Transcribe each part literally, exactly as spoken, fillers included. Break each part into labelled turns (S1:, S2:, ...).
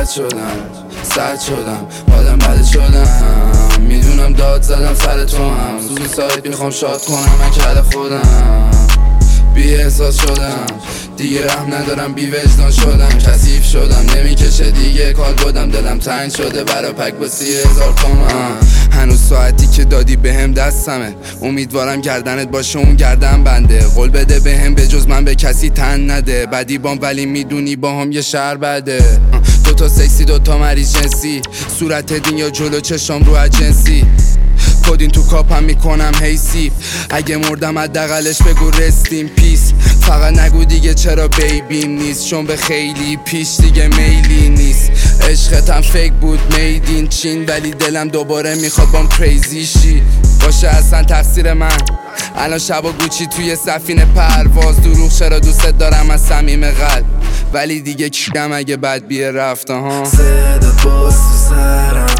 S1: بد شدم، سرد شدم، آدم بد شدم. میدونم داد زدم سر تو هم، زود سایت میخوام شاد کنم من کل خودم. بی احساس شدم دیگه، رحم ندارم، بی وجدان شدم، کثیف شدم، نمیکشه دیگه کال بودم، دلم تنگ شده برا پک با سی هزار تومن. هنوز ساعتی که دادی بهم دستمه، امیدوارم گردنت باشه اون گردن بنده. قول بده بهم به جز من به کسی تن نده، بدی بام ولی میدونی با هم یه شهر بده. دوتا سکسی دوتا مریض جنسی، صورت دین یا جلو چشام رو اجنسی، کدین تو کاپم میکنم حیثی. اگه مردم حداقلش بگو رستین پیس. فقط نگو دیگه چرا بیبیم نیست، چون به خیلی پیش دیگه میلی نیست. عشقتم فیک بود میدین چین، ولی دلم دوباره میخواد بام کریزی شی. باشه اصلا تقصیر من، الان شبا گوچی توی سفینه پرواز. دروغ چرا دوست دارم از صمیم قلب، ولی دیگه کیرم اگه بد بیه رفته ها.
S2: صدات باز تو سرم،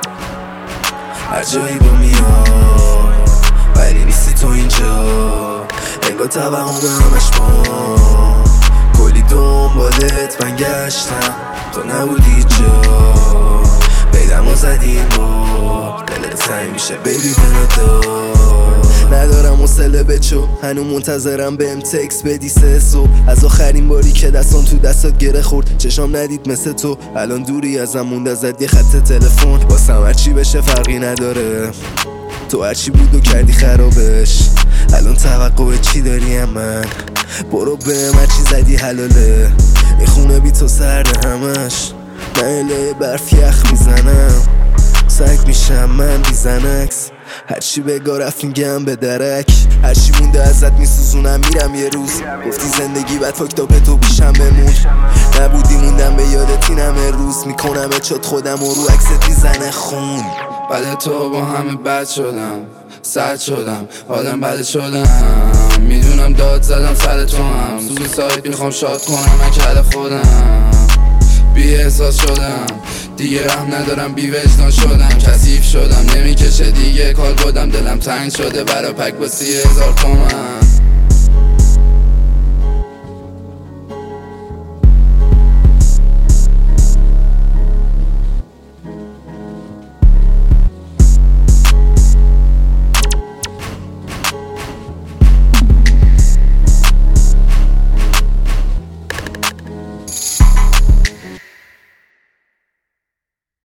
S2: هر جایی با میاد ولی نیستی تو اینجا. انگار توهم همش ما، کلی دنبالت من گشتم، تو نبودی جا. بیدم زدیم با دلت تنگ میشه بیبی بنادار. ندارم حوصله بچو، هنو منتظرم بهم تکس بدی سه صبح. از آخرین باری که دستان تو دستات گره خورد، چشام ندید مثل تو، الان دوری ازم موند ازت یه خط تلفن. واسم هرچی بشه فرقی نداره، تو هرچی بود و کردی خرابش. الان توقع چی داری هم من؟ برو بهم هرچی زدی حلاله. این خونه بی تو سرده همش، من اله برف یخ میزنم، سنگ میشم من بیزنکس. هرچی بگا رفت میگم به درک، هرچی مونده ازت میسوزونم میرم یه روز. گفتی زندگی بد فاکتاپ تو پیشم بمون، نبودی موندم به یادت اینم روز. میکنم اچات خودم و رو عکست میزنه خون.
S1: بعد تو با همه بد شدم، سرد شدم، آدم بد شدم. میدونم داد زدم سر تو هم، زود سایت میخوام شاد کنم من کل خودم. بی احساس شدم دیگه، رحم ندارم، بی وجدان شدم، کثیف شدم، نمیکشه دیگه کال بودم، دلم تنگ شده برا پک با سی هزار تومن.